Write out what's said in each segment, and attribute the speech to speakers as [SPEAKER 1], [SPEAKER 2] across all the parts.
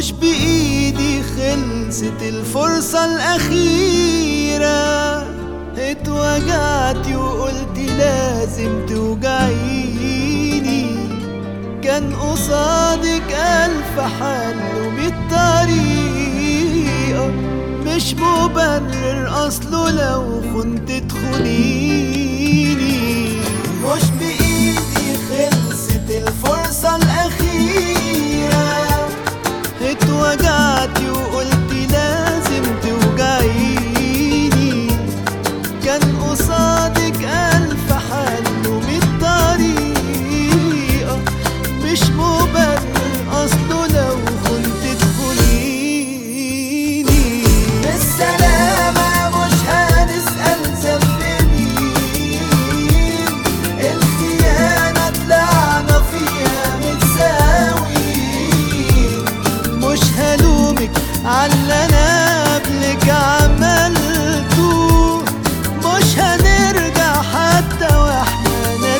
[SPEAKER 1] مش بإيدي خلصت الفرصة الأخيرة، اتوجعتي وقلتي لازم توجعيني. كان قصادك ألف حل ومية طريقة، مش مبرر أصله لو كنت تخونيني. مش بإيدي خلصت الفرصة الأخيرة، اتوجعتي وقلتي لازم توجعيني. كان قصادك ألف حل ومية طريقة، مش مبرر أصله لو كنت تخونيني. بالسلامة مش هنسأل ذنب مين، الخيانة طلعنا فيها متساويين. مش هلومك عاللي أنا قبلك عملته، مش هنرجع حتى واحنا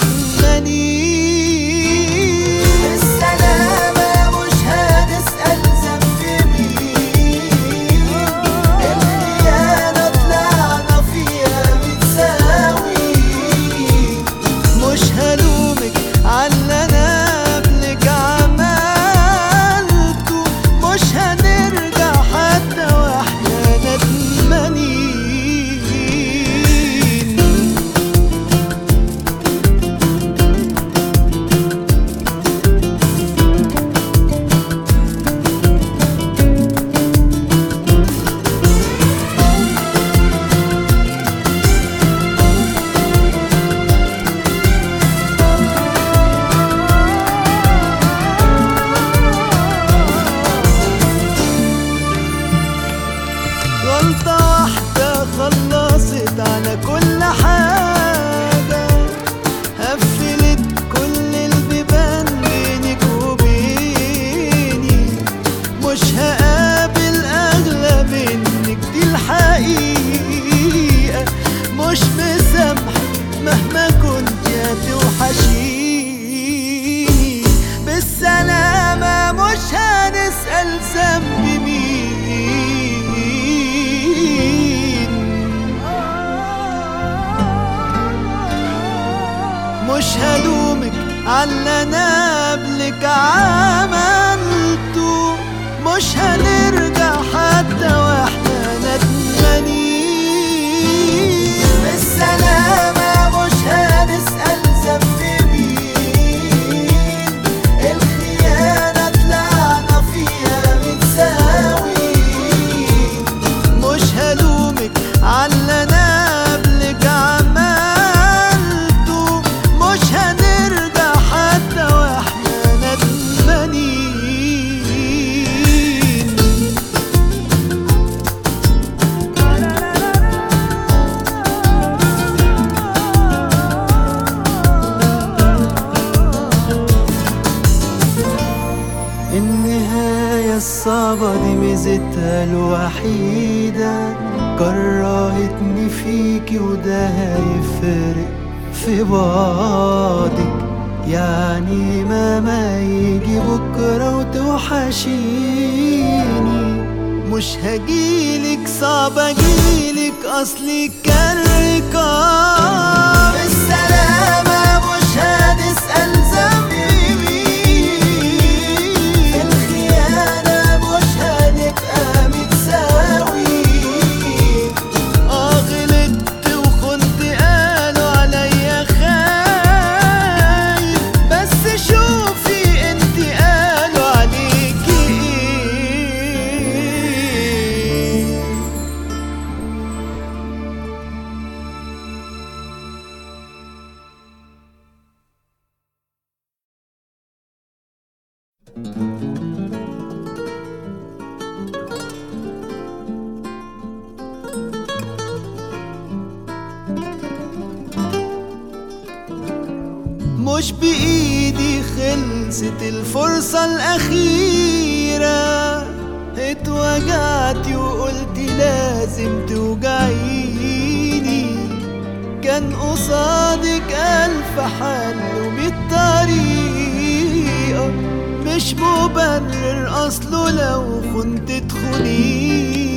[SPEAKER 1] ندمانين. بالسلامة مش هنسأل ذنب مين، الخيانة طلعنا فيها متساويين. مش هلومك عاللي أنا قبلك عملته، مش هنرجع حتى واحنا ندمانين. غلطة واحدة خلصت على كل حاجة، قفلت كل البيبان بينك وبيني. مش هقابل أغلى منك دي الحقيقة، مش مسامحك مهما كنت هتوحشيني. بالسلامة مش هنسأل ذنب مين، مش هلومك عاللي أنا قبلك عملته، مش هنرجع حتى واحنا ندمانين. بالسلامة مش هنسأل ذنب مين، الخيانة طلعنا فيها متساويين. مش هلومك عاللي أنا قبلك عملته، مش هنرجع حتى واحنا ندمانين. النهاية الصعبة دي ميزتها الوحيدة، كرهتني فيكي وده هيفرق في بعضك. يعني ما يجي بكرة وتوحشيني، مش هجيلك صعب اجيلك اصلي كان رقاب. بالسلامة مش هنسأل ذنب مين، الخيانة مش هنبقى متساويين. غلطت وخنت قالوا عليا خايف، بس شوفي انت قالوا عليكي ايه. مش بإيدي خلصت الفرصة الأخيرة، اتوجعتي وقلتي لازم توجعيني. كان قصادك ألف حل ومية طريقة، مش مبرر أصله لو كنت تخوني.